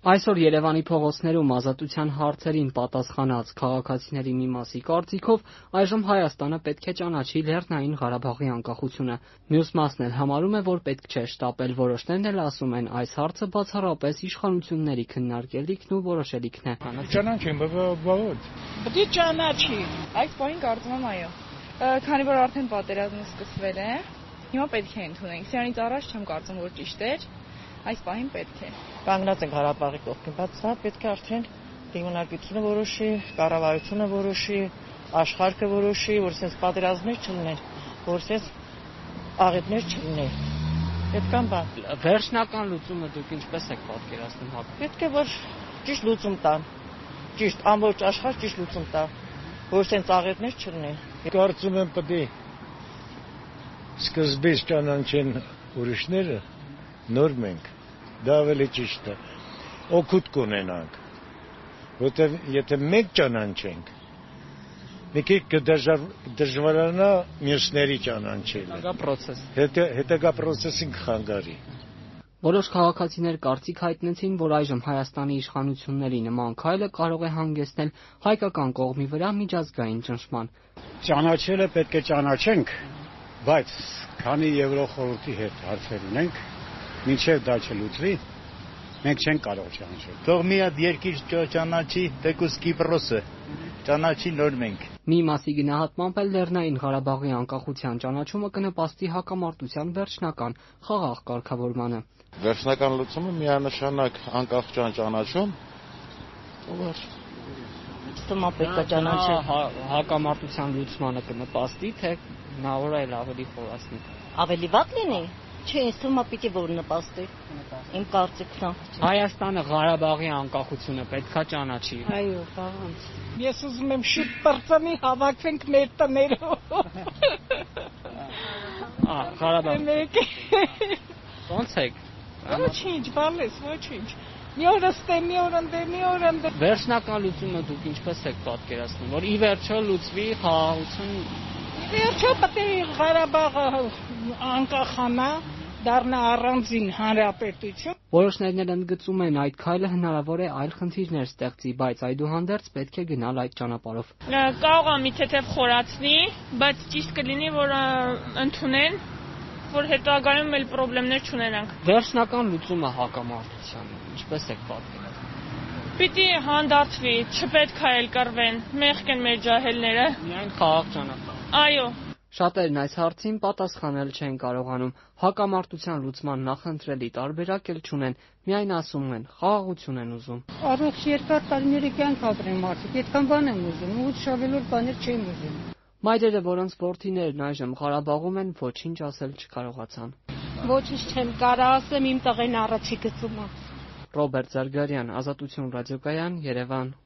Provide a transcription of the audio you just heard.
Այսօր Երևանի փողոցներում ազատության հարցերին պատասխանած քաղաքացիների մի մասի կարծիքով այժմ Հայաստանը պետք է ճանաչի Լեռնային Ղարաբաղի անկախությունը։ Մյուս մասն էլ համարում է, որ պետք չէ շտապել, որոշներն էլ ասում են այս հարցը բացառապես իշխանությունների քննարկելիքն ու որոշելիքն է։ Ճանաչեն, բավարար։ Պետք է ճանաչի։ Այս պահին կարծում եմ այո։ Քանի որ արդեն պատերազմը սկսվել է, հիմա պետք է ընդունենք։ Սրանից առաջ չեմ կարծում, որ ճիշտ էր։ Այս պահին պետք է։ Կանգնած ենք Ղարաբաղի կողքին, բայց սա պետք է արդեն դիմանկությունը որոշի, կառավարությունը որոշի, աշխարհը որոշի, որ sense պատերազմներ չլինեն, որ sense աղետներ չլինեն։ Պետք է Վերջնական լուծումը դուք ինչպես եք պատկերացնում հա։ Պետք է որ ճիշտ լուծում տան։ Ճիշտ ամբողջ աշխարհ ճիշտ լուծում տա, որ sense աղետներ չլինեն։ Կարծում եմ պետք է սկզբից ճանաչեն ուրիշները, նոր մենք դա ավելի ճիշտ է, օգուտ կունենանք, որտեղ եթե մենք ճանաչենք, մի քիչ կդժվարանա մյուսների ճանաչելը։ Դա process։ Հետագա process-ին կխանգարի։ Որոշ քաղաքացիներ կարծիք հայտնեցին, որ այժմ Հայաստանի իշխանությունների նման քայլը կարող է հանգեցնել հայկական կողմի վրա միջազգային ճնշման։ Ճանաչելը պետք է ճանաչենք, բայց քանի Եվրոխորհրդի հետ հարցեր ունենք, մինչև դա չլուծվի, մենք չենք կարող ճանաչել։ Թող մի հատ երկիր ճանաչի, թեկուզ Կիպրոսը, ճանաչի նոր մենք։ Մի մասի գնահատմամբ էլ Լեռնային Ղարաբաղի անկախության ճանաչումը կնպաստի հակամարտության վերջնական խաղաղ կարգավորմանը։ Վերջնական լուծումը միանշանակ անկախության ճանաչում, Ստումա պետք է ճանաչել։ Հակամարտության լուծմանը կնպաստի, թե հնարավոր է ավելի խորացնի։ Ավելի վատ լինի։ Չէ, ստումա պիտի որ նպաստի։ Իմ կարծիքն է։ Հայաստանը Ղարաբաղի անկախությունը պետքա ճանաչի։ Այո, բաղանց։ Ես ուզում եմ շուտ բրծանի հավաքվենք մեր տներով։ Ղարաբաղ։ Ո՞նց եք։ Ոչինչ, բալես, ոչինչ։ Մի օր ստե, մի օր ընդ։ Վերջնական լուծումը դուք ինչպես եք պատկերացնում, որ ի վերջո լուծվի խաղաղություն։ Վերջո պետք է Ղարաբաղը անկախանա, դառնա առանձին հանրապետություն։ Որոշներն էլ ընդգծում են այդ քայլը հնարավոր է այլ խնդիրներ ստեղծի, բայց այդուհանդերձ պետք է գնալ այդ ճանապարհով։ Կարող է մի թեթև խորացնի, բայց ճիշտ կլինի, որ ընդունեն, որ հետագայում էլ խնդիրներ չունենանք։ Վերջնական լուծումը հակամարտության, ինչպես եք պատկերացնում։ Պիտի հանդարտվի, չպետք է էլ կռվեն, մեղք են մեր ջահելները։ Միայն խաղաղ ճանապարհ։ Այո։ Շատերն այս հարցին պատասխանել չեն կարողանում, հակամարտության լուծման նախընտրելի տարբերակ էլ չունեն, միայն ասում են, խաղաղություն են ուզում։ Առողջ երկար տարիների կյանք ապրեն մարդիկ, այդքան բան եմ ուզում, ու շավելոր բաներ չեմ ուզում։ Մայրերը, որոնց որդիներն այժմ Ղարաբաղում են, ոչինչ ասել չկարողացան։ Ոչինչ չեմ կարող ասեմ, իմ տղեն առաջի գծում է։ Ռոբերտ Զարգարյան, Ազատություն ռադիոկայան, Երևան։